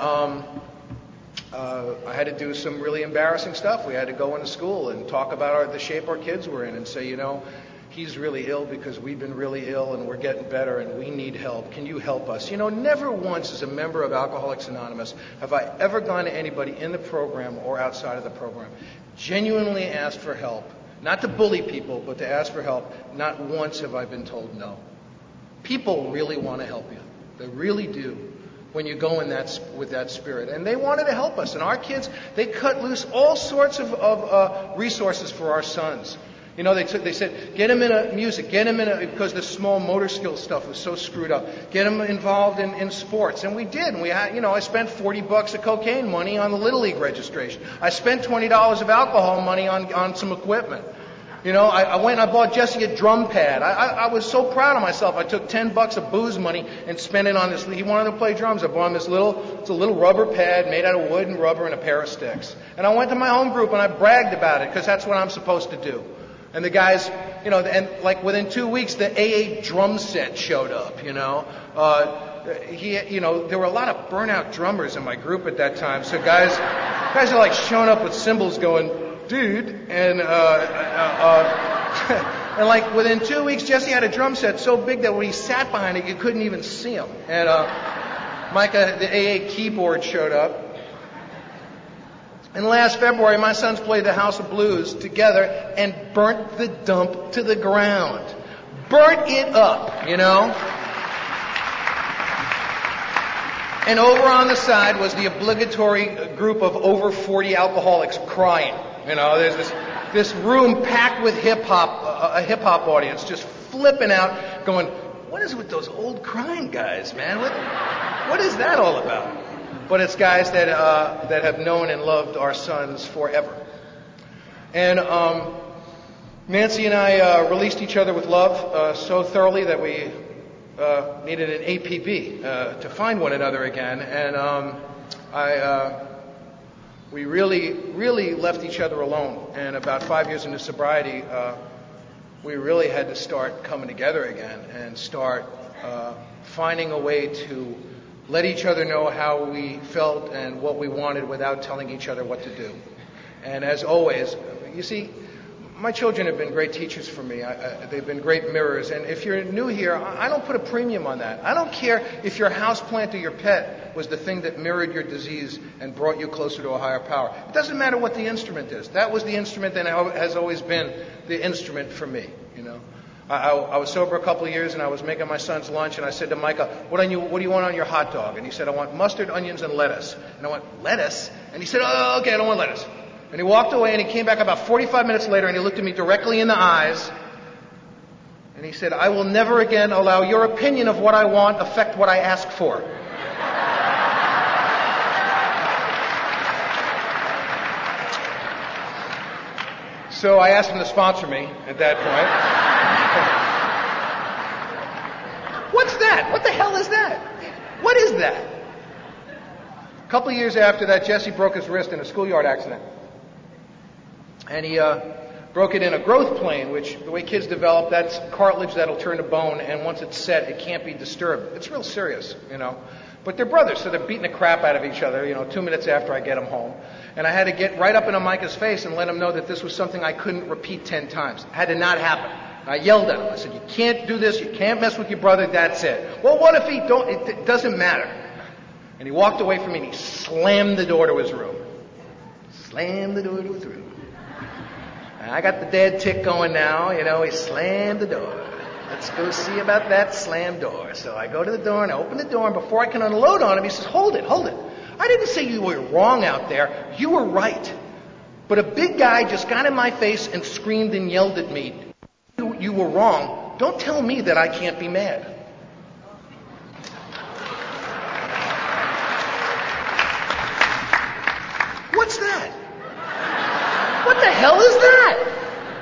I had to do some really embarrassing stuff. We had to go into school and talk about the shape our kids were in and say, you know, he's really ill because we've been really ill and we're getting better and we need help. Can you help us? You know, never once as a member of Alcoholics Anonymous have I ever gone to anybody in the program or outside of the program, genuinely asked for help Not to bully people, but to ask for help. Not once have I been told no. People really want to help you. They really do when you go in with that spirit. And they wanted to help us. And our kids, they cut loose all sorts of resources for our sons. You know, they said, get him in music, get him because the small motor skill stuff was so screwed up. Get him involved in sports. And we did. And I spent $40 of cocaine money on the Little League registration. I spent $20 of alcohol money on some equipment. You know, I went and I bought Jesse a drum pad. I was so proud of myself. I took $10 of booze money and spent it on this. He wanted to play drums. I bought him it's a little rubber pad made out of wood and rubber and a pair of sticks. And I went to my home group and I bragged about it because that's what I'm supposed to do. And the guys, you know, and like within 2 weeks, the AA drum set showed up, you know. There were a lot of burnout drummers in my group at that time. So guys are like showing up with cymbals going, dude. And and like within 2 weeks, Jesse had a drum set so big that when he sat behind it, you couldn't even see him. And Micah, the AA keyboard showed up. And last February, my sons played the House of Blues together and burnt the dump to the ground. Burnt it up, you know. And over on the side was the obligatory group of over 40 alcoholics crying. You know, there's this room packed with a hip hop audience just flipping out, going, what is with those old crying guys, man? What is that all about? But it's guys that have known and loved our sons forever. And Nancy and I released each other with love so thoroughly that we needed an APB to find one another again. And we really, really left each other alone. And about 5 years into sobriety, we really had to start coming together again and start finding a way to let each other know how we felt and what we wanted without telling each other what to do. And as always, you see, my children have been great teachers for me. They've been great mirrors. And if you're new here, I don't put a premium on that. I don't care if your houseplant or your pet was the thing that mirrored your disease and brought you closer to a higher power. It doesn't matter what the instrument is. That was the instrument that has always been the instrument for me, you know. I was sober a couple of years, and I was making my son's lunch, and I said to Micah, what do you want on your hot dog? And he said, I want mustard, onions, and lettuce. And I went, lettuce? And he said, oh, okay, I don't want lettuce. And he walked away, and he came back about 45 minutes later, and he looked at me directly in the eyes, and he said, I will never again allow your opinion of what I want affect what I ask for. So I asked him to sponsor me at that point. What's that? What the hell is that? What is that? A couple of years after that, Jesse broke his wrist in a schoolyard accident. And he broke it in a growth plane, which, the way kids develop, that's cartilage that'll turn to bone, and once it's set, it can't be disturbed. It's real serious, you know. But they're brothers, so they're beating the crap out of each other, you know, 2 minutes after I get them home. And I had to get right up into Micah's face and let him know that this was something I couldn't repeat 10 times. It had to not happen. And I yelled at him. I said, you can't do this. You can't mess with your brother. That's it. Well, what if he don't? It doesn't matter. And he walked away from me and he slammed the door to his room. Slammed the door to his room. And I got the dad tick going now. You know, he slammed the door. Let's go see about that slam door. So I go to the door and I open the door, and before I can unload on him, he says, hold it. I didn't say you were wrong out there. You were right. But a big guy just got in my face and screamed and yelled at me. You were wrong. Don't tell me that I can't be mad. What's that? What the hell is that?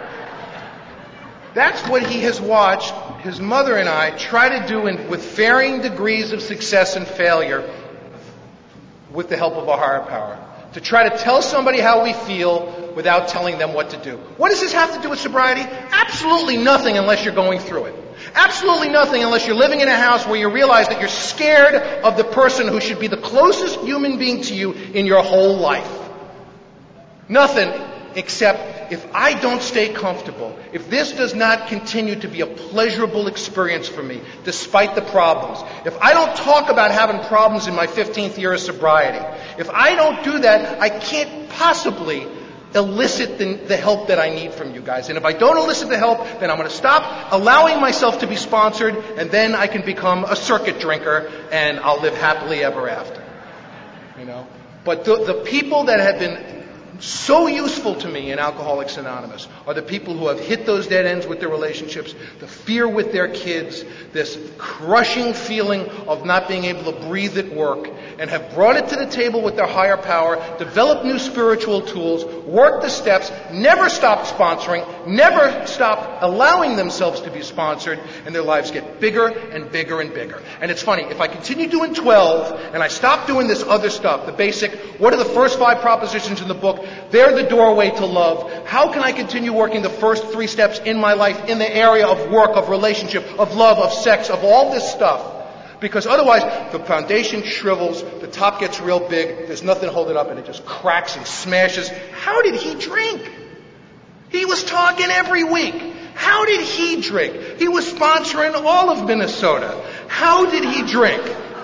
That's what he has watched his mother and I try to do with varying degrees of success and failure with the help of a higher power. To try to tell somebody how we feel without telling them what to do. What does this have to do with sobriety? Absolutely nothing unless you're going through it. Absolutely nothing unless you're living in a house where you realize that you're scared of the person who should be the closest human being to you in your whole life. Nothing except if I don't stay comfortable, if this does not continue to be a pleasurable experience for me, despite the problems, if I don't talk about having problems in my 15th year of sobriety, if I don't do that, I can't possibly elicit the help that I need from you guys. And if I don't elicit the help, then I'm going to stop allowing myself to be sponsored, and then I can become a circuit drinker, and I'll live happily ever after. You know? But the people that have been so useful to me in Alcoholics Anonymous are the people who have hit those dead ends with their relationships, the fear with their kids, this crushing feeling of not being able to breathe at work, and have brought it to the table with their higher power, developed new spiritual tools, worked the steps, never stopped sponsoring, never stopped allowing themselves to be sponsored, and their lives get bigger and bigger and bigger. And it's funny, if I continue doing 12 and I stop doing this other stuff, the basic, what are the first 5 propositions in the book? They're the doorway to love. How can I continue working the first 3 steps in my life in the area of work, of relationship, of love, of sex, of all this stuff? Because otherwise, the foundation shrivels, the top gets real big, there's nothing holding it up, and it just cracks and smashes. How did he drink? He was talking every week. How did he drink? He was sponsoring all of Minnesota. How did he drink?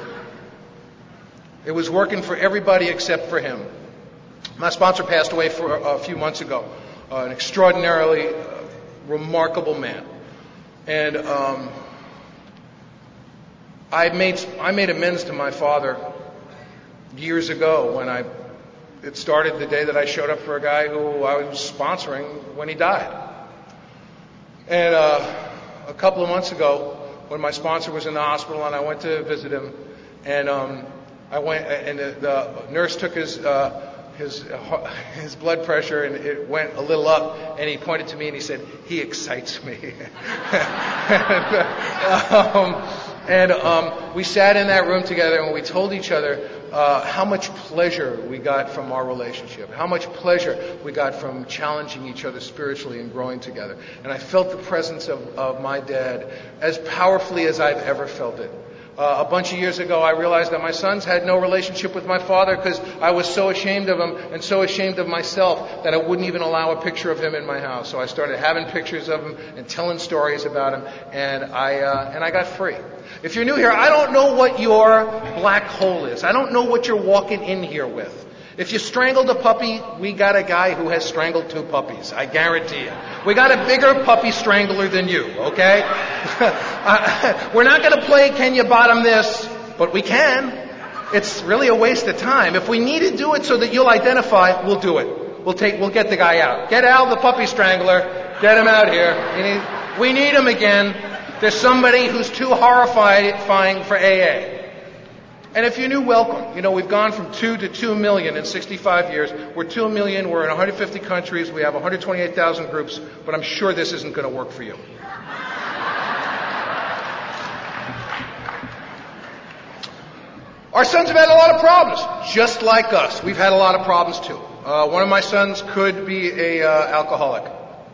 It was working for everybody except for him. My sponsor passed away for a few months ago, an extraordinarily remarkable man. And I made amends to my father years ago when it started the day that I showed up for a guy who I was sponsoring when he died. And a couple of months ago, when my sponsor was in the hospital and I went to visit him, and I went, and the nurse took his blood pressure, and it went a little up, and he pointed to me and he said, "He excites me." and we sat in that room together and we told each other how much pleasure we got from our relationship, how much pleasure we got from challenging each other spiritually and growing together. And I felt the presence of my dad as powerfully as I've ever felt it. A bunch of years ago, I realized that my sons had no relationship with my father because I was so ashamed of him and so ashamed of myself that I wouldn't even allow a picture of him in my house. So I started having pictures of him and telling stories about him, and I got free. If you're new here, I don't know what your black hole is. I don't know what you're walking in here with. If you strangled a puppy, we got a guy who has strangled 2 puppies. I guarantee you. We got a bigger puppy strangler than you, okay? We're not going to play Can You Bottom This, but we can. It's really a waste of time. If we need to do it so that you'll identify, we'll do it. We'll get the guy out. Get Al, the puppy strangler. Get him out here. We need him again. There's somebody who's too horrifying for AA. And if you're new, welcome. You know, we've gone from 2 to 2 million in 65 years. We're 2 million. We're in 150 countries. We have 128,000 groups. But I'm sure this isn't going to work for you. Our sons have had a lot of problems, just like us. We've had a lot of problems too. One of my sons could be a alcoholic.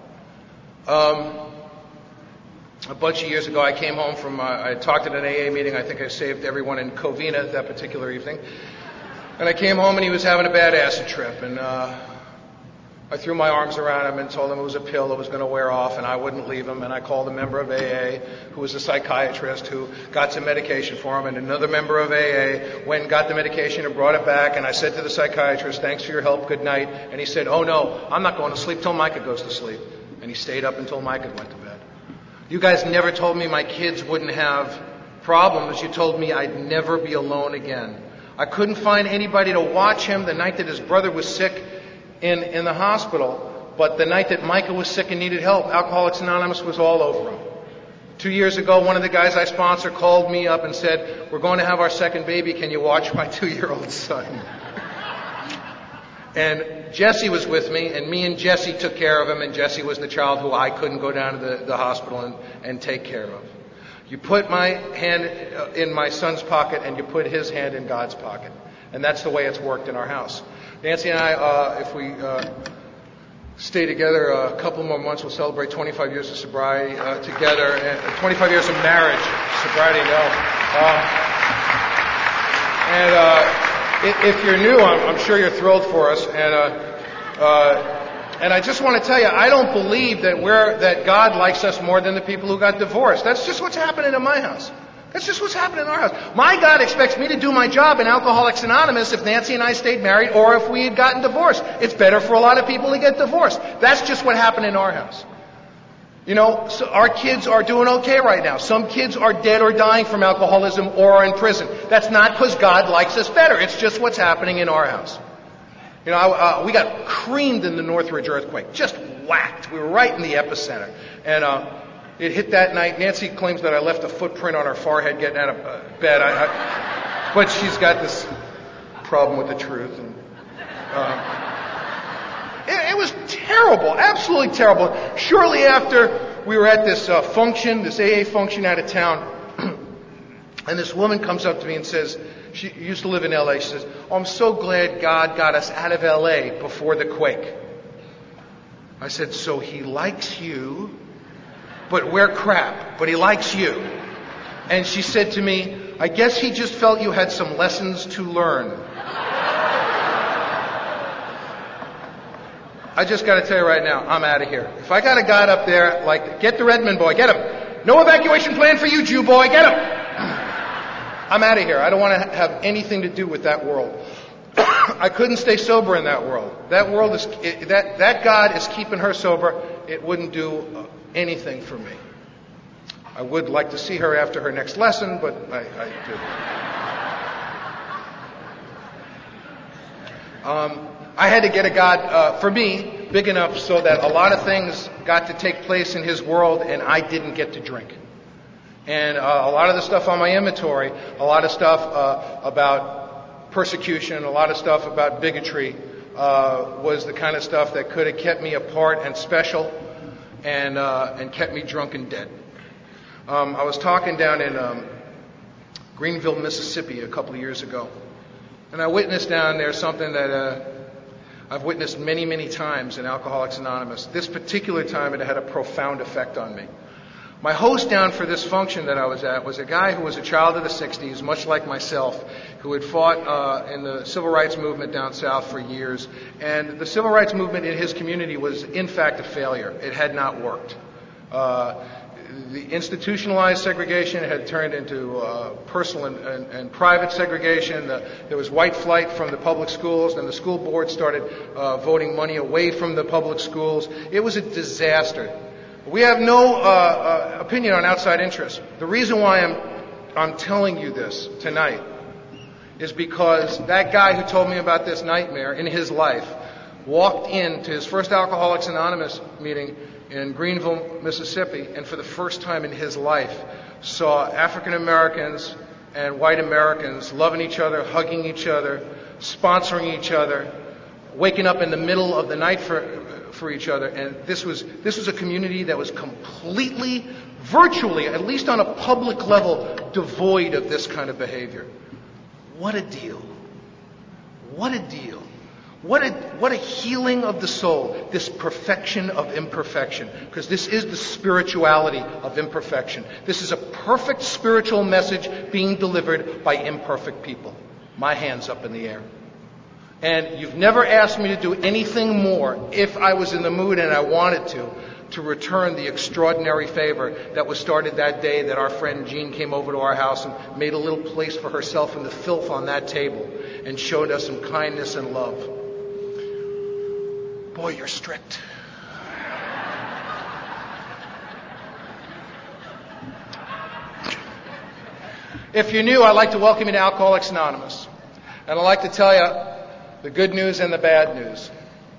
A bunch of years ago, I came home from, I talked at an AA meeting. I think I saved everyone in Covina that particular evening. And I came home and he was having a bad acid trip. And I threw my arms around him and told him it was a pill that was going to wear off and I wouldn't leave him. And I called a member of AA who was a psychiatrist who got some medication for him. And another member of AA went and got the medication and brought it back. And I said to the psychiatrist, "Thanks for your help. Good night." And he said, "Oh no, I'm not going to sleep till Micah goes to sleep." And he stayed up until Micah went to bed. You guys never told me my kids wouldn't have problems. You told me I'd never be alone again. I couldn't find anybody to watch him the night that his brother was sick in the hospital, but the night that Micah was sick and needed help, Alcoholics Anonymous was all over him. 2 years ago, one of the guys I sponsor called me up and said, "We're going to have our second baby. Can you watch my 2-year-old son?" And Jesse was with me, and me and Jesse took care of him, and Jesse was the child who I couldn't go down to the hospital and take care of. You put my hand in my son's pocket, and you put his hand in God's pocket. And that's the way it's worked in our house. Nancy and I, if we stay together a couple more months, we'll celebrate 25 years of sobriety together, and 25 years of marriage. Sobriety, no. If you're new, I'm sure you're thrilled for us. And I just want to tell you, I don't believe that God likes us more than the people who got divorced. That's just what's happening in my house. That's just what's happening in our house. My God expects me to do my job in Alcoholics Anonymous if Nancy and I stayed married or if we had gotten divorced. It's better for a lot of people to get divorced. That's just what happened in our house. You know, so our kids are doing okay right now. Some kids are dead or dying from alcoholism or are in prison. That's not because God likes us better. It's just what's happening in our house. You know, we got creamed in the Northridge earthquake. Just whacked. We were right in the epicenter. And it hit that night. Nancy claims that I left a footprint on her forehead getting out of bed. But she's got this problem with the truth. And, it was terrible, absolutely terrible. Shortly after, we were at this function, this AA function out of town, and this woman comes up to me and says, she used to live in LA, she says, "Oh, I'm so glad God got us out of LA before the quake." I said, "So he likes you, but we're crap, but he likes you." And she said to me, "I guess he just felt you had some lessons to learn." I just got to tell you right now, I'm out of here. If I got a God up there, like, get the Redmond boy, get him. No evacuation plan for you, Jew boy, get him. I'm out of here. I don't want to have anything to do with that world. I couldn't stay sober in that world. That world is, that God is keeping her sober. It wouldn't do anything for me. I would like to see her after her next lesson, but I do. I had to get a God, for me, big enough so that a lot of things got to take place in his world and I didn't get to drink. And a lot of the stuff on my inventory, a lot of stuff about persecution, a lot of stuff about bigotry, was the kind of stuff that could have kept me apart and special and kept me drunk and dead. I was talking down in Greenville, Mississippi a couple of years ago. And I witnessed down there something that I've witnessed many, many times in Alcoholics Anonymous. This particular time it had a profound effect on me. My host down for this function that I was at was a guy who was a child of the 60s, much like myself, who had fought in the civil rights movement down south for years. And the civil rights movement in his community was, in fact, a failure. It had not worked. The institutionalized segregation had turned into personal and private segregation. There was white flight from the public schools, and the school board started voting money away from the public schools. It was a disaster. We have no opinion on outside interests. The reason why I'm telling you this tonight is because that guy who told me about this nightmare in his life walked into his first Alcoholics Anonymous meeting in Greenville, Mississippi, and for the first time in his life saw African Americans and white Americans loving each other, hugging each other, sponsoring each other, waking up in the middle of the night for each other. And this was a community that was completely, virtually, at least on a public level, devoid of this kind of behavior. What a deal. What a deal. What a healing of the soul, this perfection of imperfection, because this is the spirituality of imperfection. This is a perfect spiritual message being delivered by imperfect people. My hand's up in the air. And you've never asked me to do anything more, if I was in the mood and I wanted to return the extraordinary favor that was started that day that our friend Jean came over to our house and made a little place for herself in the filth on that table and showed us some kindness and love. Boy, you're strict. If you're new, I'd like to welcome you to Alcoholics Anonymous. And I'd like to tell you the good news and the bad news.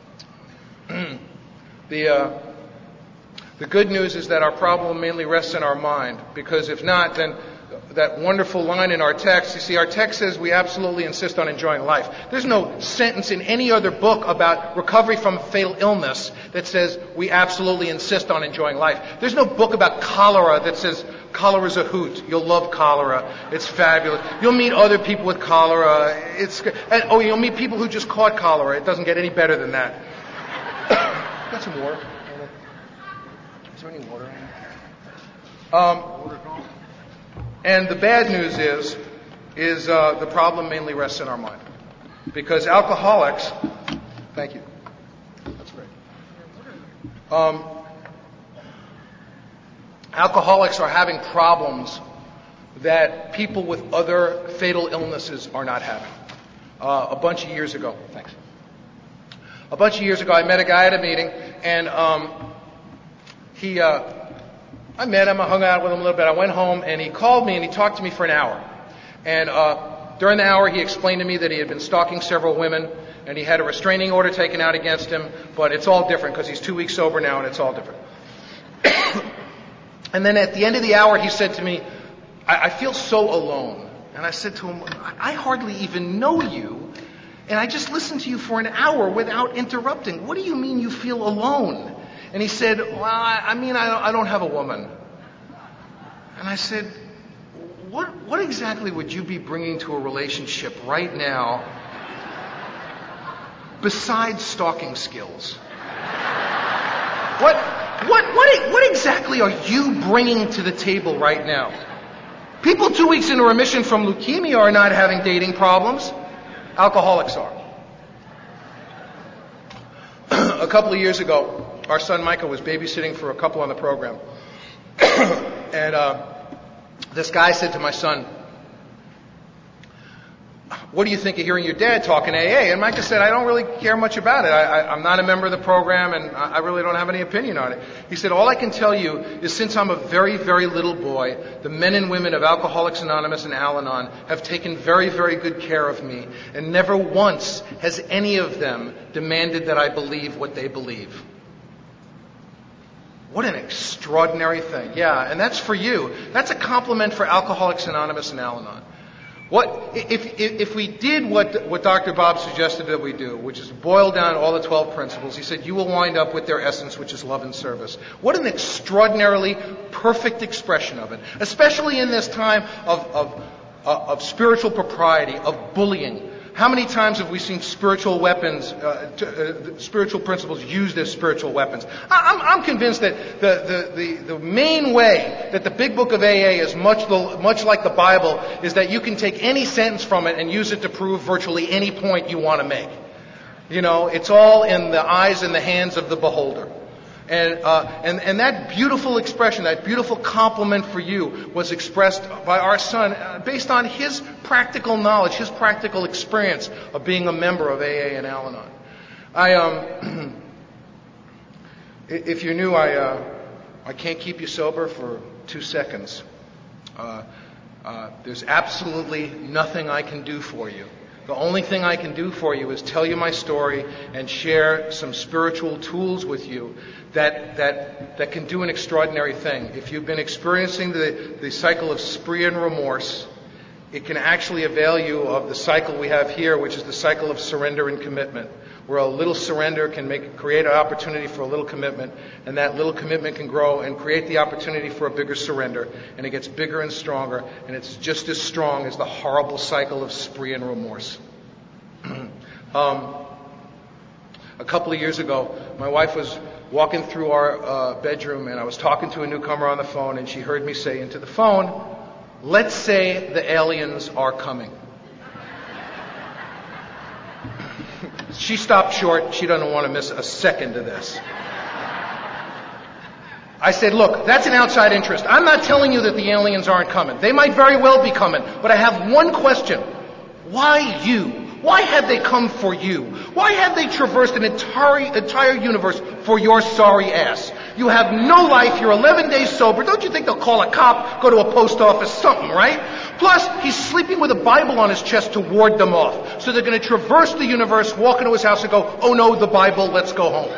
The good news is that our problem mainly rests in our mind, because if not, then that wonderful line in our text, you see, our text says we absolutely insist on enjoying life. There's no sentence in any other book about recovery from a fatal illness that says we absolutely insist on enjoying life. There's no book about cholera that says cholera's a hoot. You'll love cholera. It's fabulous. You'll meet other people with cholera. You'll meet people who just caught cholera. It doesn't get any better than that. Got some water? Is there any water in here? And the bad news is the problem mainly rests in our mind. Because alcoholics, thank you. That's great. Alcoholics are having problems that people with other fatal illnesses are not having. A bunch of years ago, I met a guy at a meeting, and I met him, I hung out with him a little bit. I went home, and he called me, and he talked to me for an hour. And during the hour, he explained to me that he had been stalking several women, and he had a restraining order taken out against him, but it's all different because he's 2 weeks sober now, and it's all different. And then at the end of the hour, he said to me, I feel so alone. And I said to him, I hardly even know you, and I just listened to you for an hour without interrupting. What do you mean you feel alone? And he said, well, I don't have a woman. And I said, what exactly would you be bringing to a relationship right now besides stalking skills? What exactly are you bringing to the table right now? People 2 weeks into remission from leukemia are not having dating problems. Alcoholics are. A couple of years ago, our son Micah was babysitting for a couple on the program. And this guy said to my son, what do you think of hearing your dad talk in AA? And Micah said, I don't really care much about it. I'm not a member of the program, and I really don't have any opinion on it. He said, all I can tell you is since I'm a very, very little boy, the men and women of Alcoholics Anonymous and Al-Anon have taken very, very good care of me, and never once has any of them demanded that I believe what they believe. What an extraordinary thing. Yeah, and that's for you. That's a compliment for Alcoholics Anonymous and Al-Anon. If we did what Dr. Bob suggested that we do, which is boil down all the 12 principles, he said you will wind up with their essence, which is love and service. What an extraordinarily perfect expression of it, especially in this time of spiritual propriety, of bullying. How many times have we seen spiritual weapons, spiritual principles used as spiritual weapons? I'm convinced that the main way that the big book of AA is much like the Bible is that you can take any sentence from it and use it to prove virtually any point you want to make. You know, it's all in the eyes and the hands of the beholder. And that beautiful expression, that beautiful compliment for you was expressed by our son based on his practical knowledge, his practical experience of being a member of AA and Al-Anon. If you're new, I can't keep you sober for 2 seconds. There's absolutely nothing I can do for you. The only thing I can do for you is tell you my story and share some spiritual tools with you that can do an extraordinary thing. If you've been experiencing the cycle of spree and remorse, it can actually avail you of the cycle we have here, which is the cycle of surrender and commitment, where a little surrender can create an opportunity for a little commitment, and that little commitment can grow and create the opportunity for a bigger surrender, and it gets bigger and stronger, and it's just as strong as the horrible cycle of spree and remorse. A couple of years ago, my wife was walking through our bedroom, and I was talking to a newcomer on the phone, and she heard me say into the phone, "Let's say the aliens are coming." She stopped short. She doesn't want to miss a second of this. I said, look, that's an outside interest. I'm not telling you that the aliens aren't coming. They might very well be coming. But I have one question. Why you? Why have they come for you? Why have they traversed an entire universe for your sorry ass? You have no life. You're 11 days sober. Don't you think they'll call a cop, go to a post office, something, right? Plus, he's sleeping with a Bible on his chest to ward them off. So they're going to traverse the universe, walk into his house and go, oh no, the Bible, let's go home.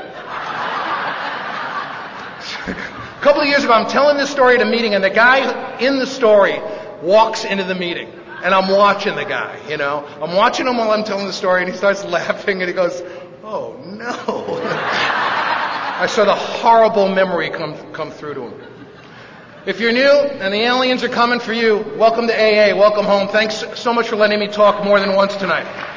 A couple of years ago, I'm telling this story at a meeting, and the guy in the story walks into the meeting. And I'm watching the guy, you know. I'm watching him while I'm telling the story, and he starts laughing, and he goes, oh, no. I saw the horrible memory come through to him. If you're new and the aliens are coming for you, welcome to AA, welcome home. Thanks so much for letting me talk more than once tonight.